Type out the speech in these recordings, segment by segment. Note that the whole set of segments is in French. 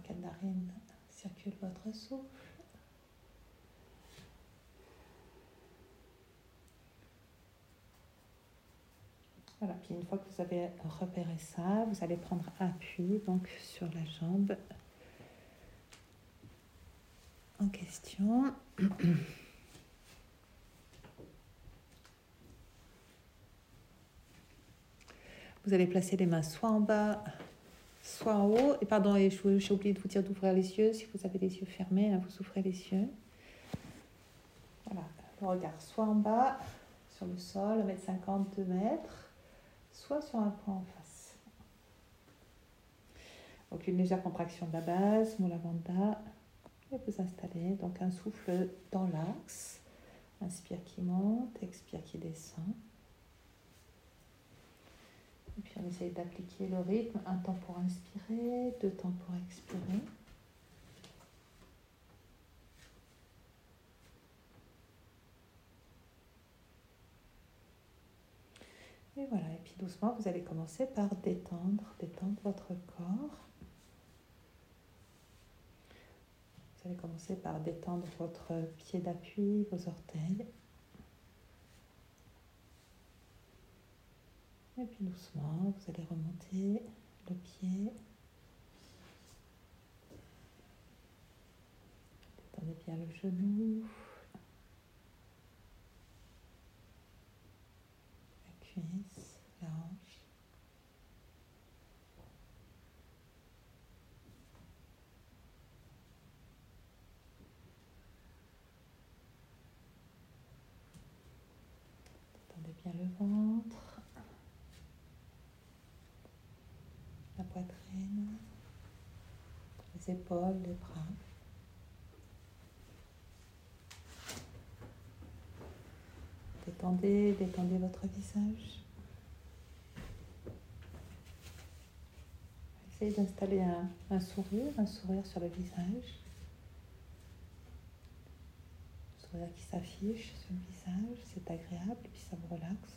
quelle narine circule votre souffle. Voilà, puis une fois que vous avez repéré ça, vous allez prendre appui donc sur la jambe en question. Vous allez placer les mains soit en bas, soit en haut. Et pardon, j'ai oublié de vous dire d'ouvrir les yeux. Si vous avez les yeux fermés, vous ouvrez les yeux. Voilà, le regard soit en bas, sur le sol, 1,50 m, 2 mètres, soit sur un point en face. Donc une légère contraction de la base, Mula Bandha, et vous installez. Donc un souffle dans l'axe. Inspire qui monte, expire qui descend. Et puis on essaye d'appliquer le rythme, 1 temps pour inspirer, 2 temps pour expirer. Et voilà, et puis doucement, vous allez commencer par détendre votre corps. Vous allez commencer par détendre votre pied d'appui, vos orteils. Et puis doucement, vous allez remonter le pied. Détendez bien le genou, la cuisse, la hanche. Détendez bien le ventre, la poitrine, les épaules, les bras. Détendez votre visage. Essayez d'installer un sourire sur le visage. Un sourire qui s'affiche sur le visage, c'est agréable et puis ça vous relaxe.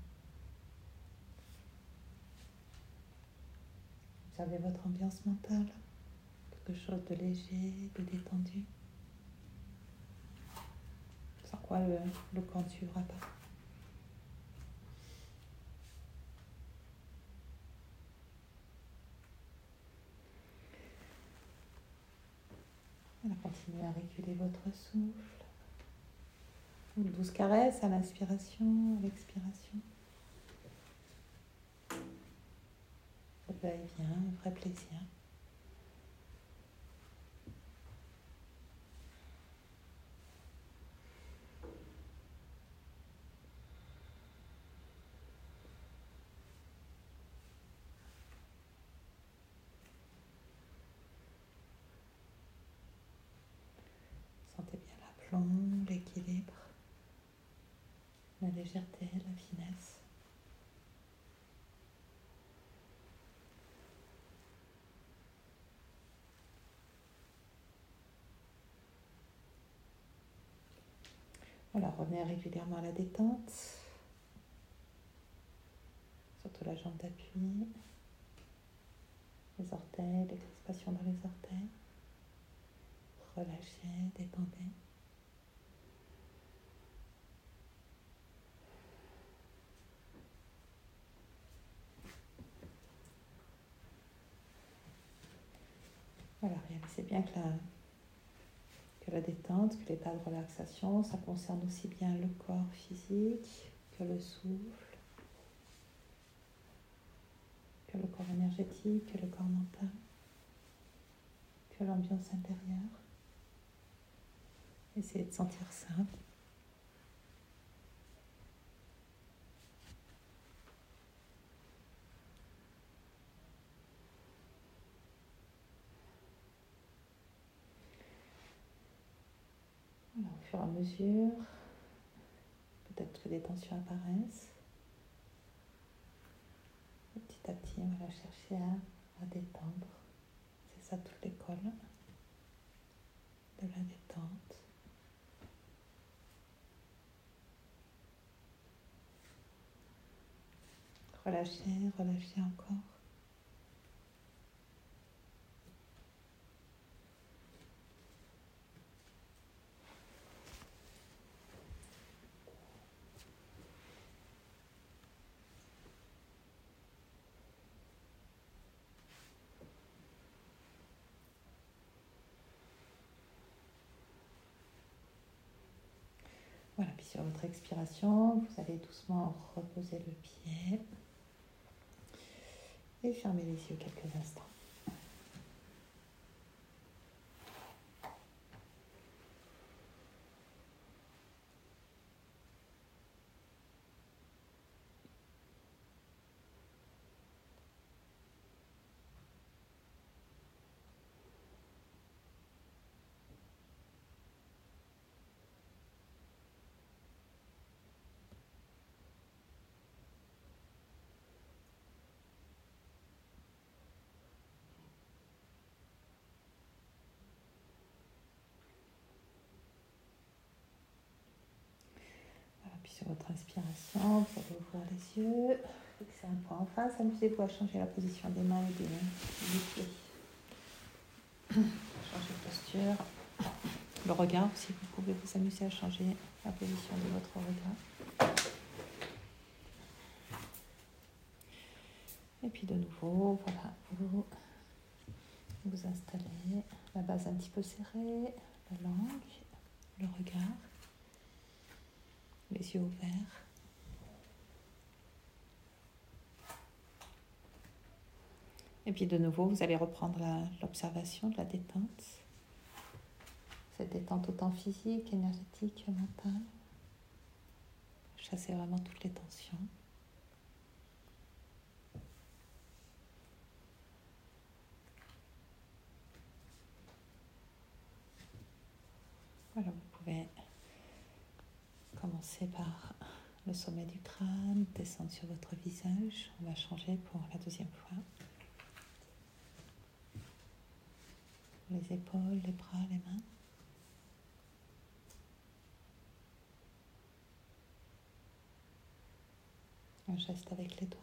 Observez votre ambiance mentale, quelque chose de léger, de détendu, sans quoi le corps ne suivra pas. Alors, continuez à réguler votre souffle. Une douce caresse à l'inspiration, à l'expiration. Le va-et-vient, un vrai plaisir. Sentez bien l'aplomb, l'équilibre, la légèreté, la finesse. Voilà, revenez régulièrement à la détente, surtout la jambe d'appui, les orteils, les crispations dans les orteils. Relâchez, détendez. Voilà, réalisez bien que la détente, que l'état de relaxation, ça concerne aussi bien le corps physique que le souffle, que le corps énergétique, que le corps mental, que l'ambiance intérieure. Essayez de sentir ça. Voilà, au fur et à mesure, peut-être que des tensions apparaissent. Et petit à petit, on va chercher à détendre. C'est ça toute l'école de la détente. Relâchez, relâchez encore. sur votre expiration, vous allez doucement reposer le pied et fermer les yeux quelques instants. Puis sur votre inspiration, vous allez ouvrir les yeux, fixer un point en face, amusez-vous à changer la position des mains et des pieds. Changer de posture. Le regard aussi, vous pouvez vous amuser à changer la position de votre regard. Et puis de nouveau, voilà, vous installez, la base un petit peu serrée, la langue, le regard. Les yeux ouverts. Et puis de nouveau, vous allez reprendre l'observation de la détente. Cette détente autant physique, énergétique, mentale. Chassez vraiment toutes les tensions. Voilà, vous pouvez commencer par le sommet du crâne, descendre sur votre visage. On va changer pour la deuxième fois. Les épaules, les bras, les mains. Un geste avec les doigts.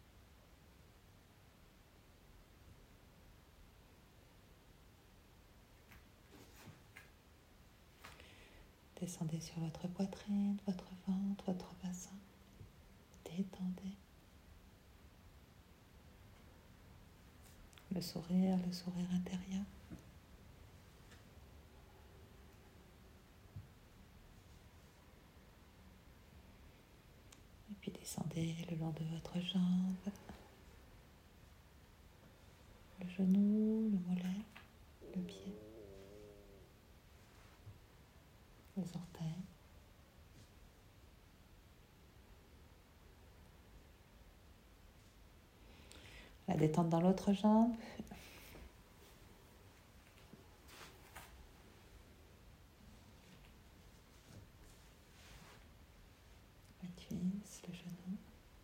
Descendez sur votre poitrine, votre ventre, votre bassin. Détendez. Le sourire intérieur. Et puis descendez le long de votre jambe, le genou, le mollet, le pied, les orteils. La détente dans l'autre jambe. La cuisse, le genou.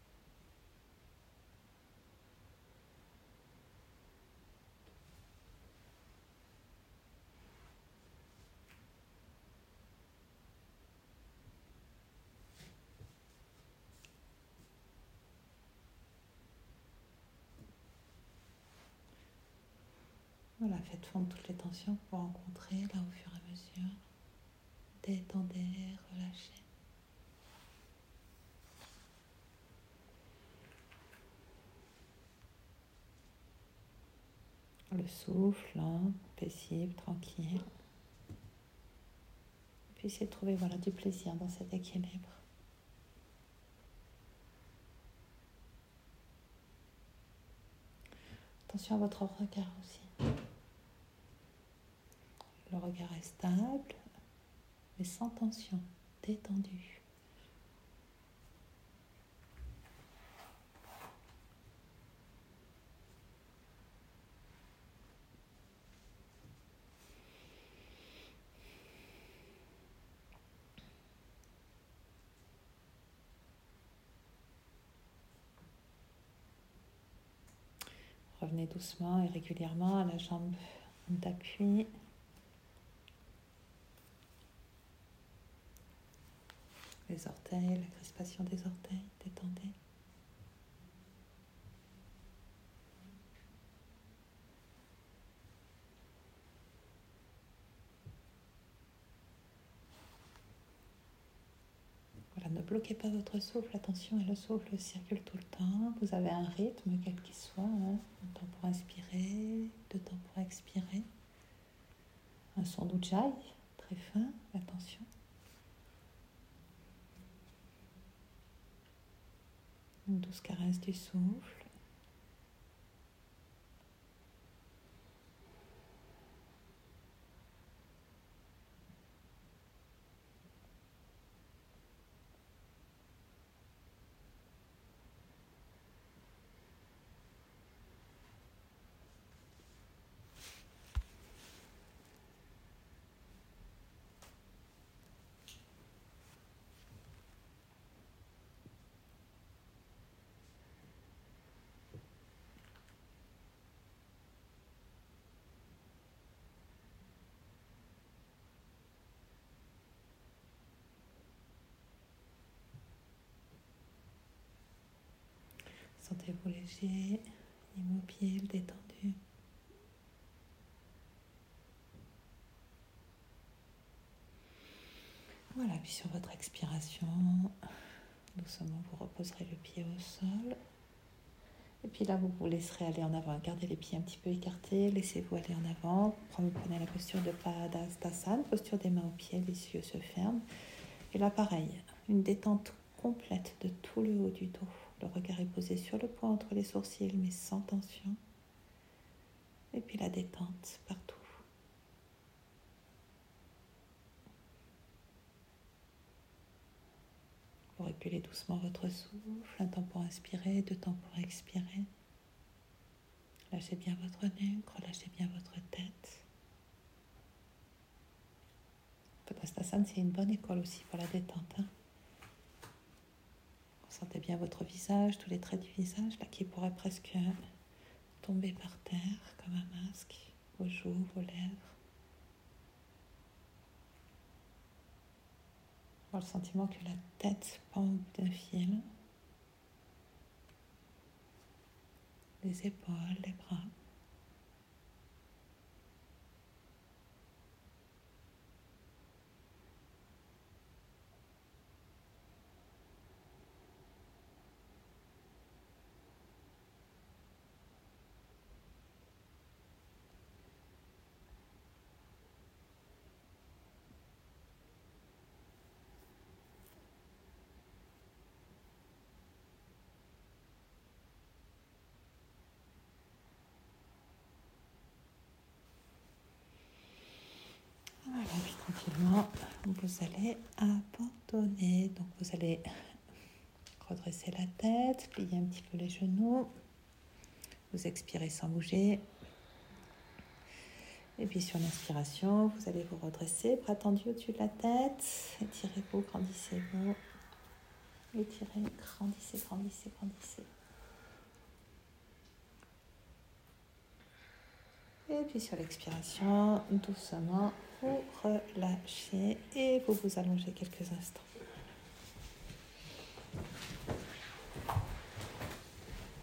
Voilà, faites fondre toutes les tensions que vous rencontrez là au fur et à mesure. Détendez, relâchez. Le souffle, lent, paisible, tranquille. Puis essayez de trouver du plaisir dans cet équilibre. Attention à votre regard aussi. Le regard est stable, mais sans tension, détendu. Revenez doucement et régulièrement à la jambe d'appui. Les orteils, la crispation des orteils, détendez. Voilà, ne bloquez pas votre souffle, attention, et le souffle circule tout le temps. Vous avez un rythme, quel qu'il soit, un temps pour inspirer, 2 temps pour expirer. Un son d'Ujjayi, très fin, attention. du souffle. Sentez-vous léger, immobile, détendu. Voilà, puis sur votre expiration, doucement vous reposerez le pied au sol. Et puis là, vous vous laisserez aller en avant. Gardez les pieds un petit peu écartés, laissez-vous aller en avant. Prenez la posture de Padastasana, posture des mains aux pieds, les yeux se ferment. Et là, pareil, une détente complète de tout le haut du dos. Le regard est posé sur le point entre les sourcils, mais sans tension. Et puis la détente partout. Vous régulez doucement votre souffle, un temps pour inspirer, 2 temps pour expirer. Lâchez bien votre nuque, relâchez bien votre tête. Padastasana, c'est une bonne école aussi pour la détente. Sentez bien votre visage, tous les traits du visage, là qui pourraient presque tomber par terre comme un masque, vos joues, vos lèvres. Avoir le sentiment que la tête pend au bout d'un fil, les épaules, les bras. Voilà, puis tranquillement, vous allez abandonner. Donc vous allez redresser la tête, plier un petit peu les genoux. Vous expirez sans bouger. Et puis sur l'inspiration, vous allez vous redresser, bras tendus au-dessus de la tête. Étirez-vous, grandissez-vous. Étirez, grandissez, grandissez, grandissez. Et puis sur l'expiration, doucement, vous relâchez et vous vous allongez quelques instants.